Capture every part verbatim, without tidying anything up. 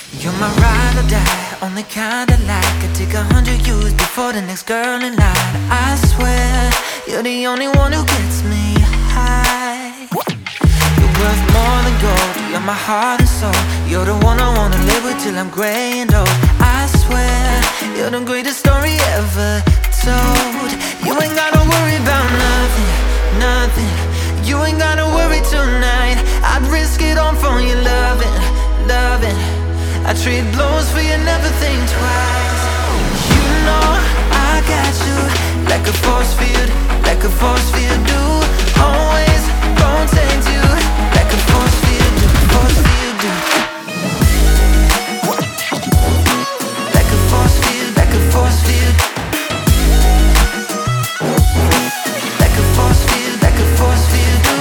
You're my ride or die, only kind I like. I take a hundred years before the next girl in line. I swear, you're the only one who gets me high. You're worth more than gold, you're my heart and soul. You're the one I wanna live with till I'm gray and old. I swear, you're the greatest story ever told. You ain't gotta worry about nothing, nothing. You ain't gotta worry tonight. I'd risk it all for your loving, loving. I trade blows for you, never think twice. You know I got you like a force field, like a force field do. Always protect you like a force field do, force field do. Like a force field, like a force field. Like a force field, like a force field do.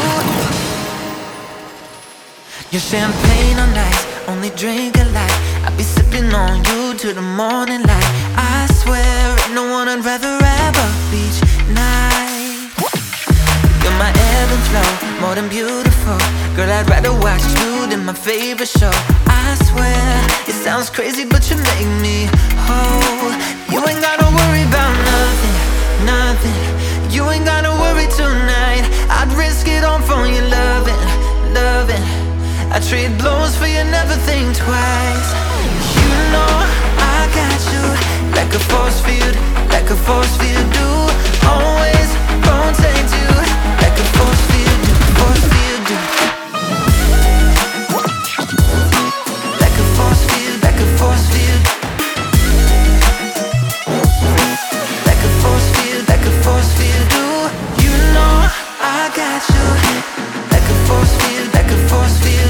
Your champagne on ice, only drink a light. I'll be sipping on you till the morning light. I swear, ain't no one I'd rather have up each night. You're my ebb and flow, more than beautiful. Girl, I'd rather watch you than my favorite show. I swear, it sounds crazy, but you make me whole. You ain't gotta worry about nothing, nothing. You ain't gotta worry tonight. I'd risk it all for your loving, loving. I trade blows for you, never think twice. You know I got you like a force field, like a force field do. Always protect you like a force field do, force field do. Like a force field, like a force field. Like a force field, like a force field do. You know I got you like a force field, like a force field.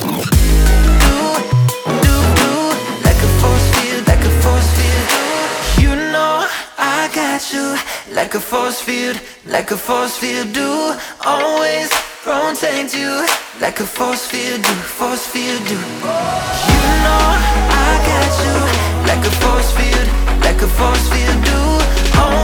Like a force field, like a force field do. Always protect you like a force field do, force field do. You know I got you like a force field, like a force field do. Always